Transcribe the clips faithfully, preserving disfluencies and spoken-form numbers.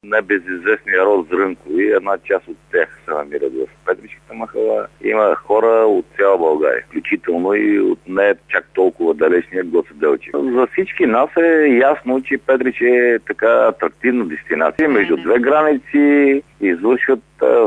небезизвестния род Зрънкови. Една част от тях се намират в Петричката махала. Има хора от цяла България, включително и от не чак толкова далечния Гоце Делчев. За всички нас е ясно, че Петрич е така атрактивна дестинация. Между две граници извършват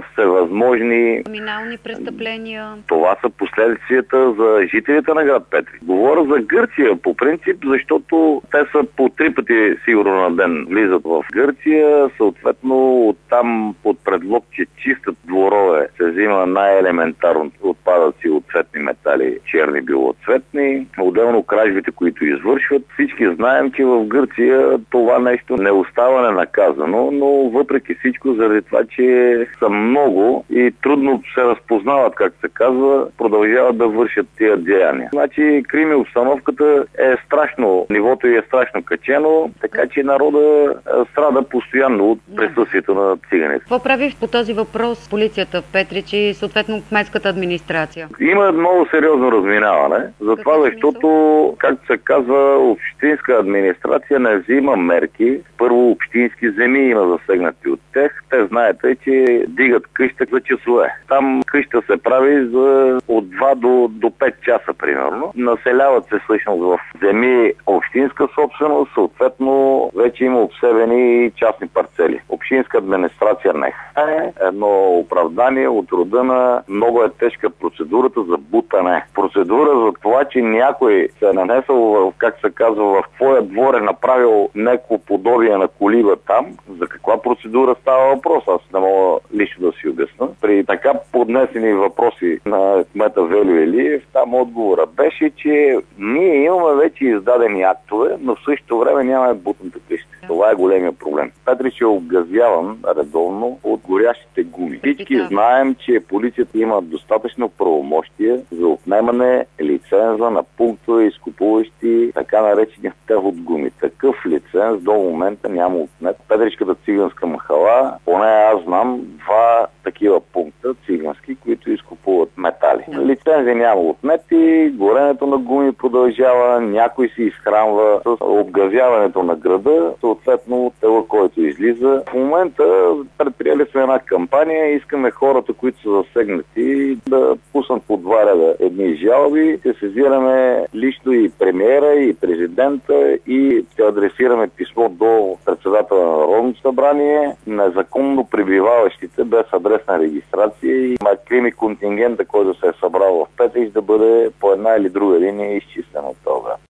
всевъзможни криминални престъпления. Това са последствията за жителите на град Петрич. Говоря за Гърция по принцип, защото те са по три пъти сигурно на ден влизат в Гърция, съответно оттам под предлог, че чистят дворове се взима най-елементарно отпадъци от цветни метали, черни билоцветни, отделно кражбите, които извършват. Всички знаем, че в Гърция това нещо не остава ненаказано, но въпреки всичко, заради това, че са много и трудно се разпознават, как се казва, продължават да вършат тия деяния. Значи крими обстановката е страшно, нивото е страшно качено, така че народа страда постоянно от присъствието на циганите. Какво прави по този въпрос полицията в Петрич и съответно кметската администрация? Има много сериозно разминаване, затова защото, както се казва, общинска администрация не взима мерки. Първо общински земи има засегнати от тях. Те знаете, че дигат къща за часове. Там къща се прави за от два до, до пет часа, примерно. Населяват се всъщност в земи общинска собственост, съответно вече има обсебени частни парцели. Общинска администрация не е едно оправдание от рода на много е тежка процедурата за бутане. Процедура за това, че някой се е нанесъл, в, как се казва, в твоя двор е направил някакво подобие на колиба там. За каква процедура става въпрос? Аз не мога лично да си обясна. При така поднесени въпроси на кмета Велю Илиев, там отговора беше, че ние имаме вече издадени актове, но в същото време нямаме бутната къща. Това е големия проблем. Петрич е обгазяван редовно от горящите гуми. Всички знаем, че полицията има достатъчно правомощие за отнемане лиценза на пунктове, изкупуващи така наречения тъв от гуми. Такъв лиценз до момента няма отнет. Петричката циганска махала, поне аз знам два такива пункта цигански, които изкупуват метали. Лицензи няма отнети, горенето на гуми продължава, някой се изхранва с обгазяването на града, съответно тела, който излиза. В момента предприели сме една кампания, искаме хората, които са засегнати, да пуснат по два реда едни жалби. Ще сезираме лично и премиера, и президента, и ще адресираме писмо до председателя на Народното събрание, незаконно пребиваващите без адресна регистрация и крими контингента, който се е събрал в Петрич, да бъде по една или друга линия изчислен от това.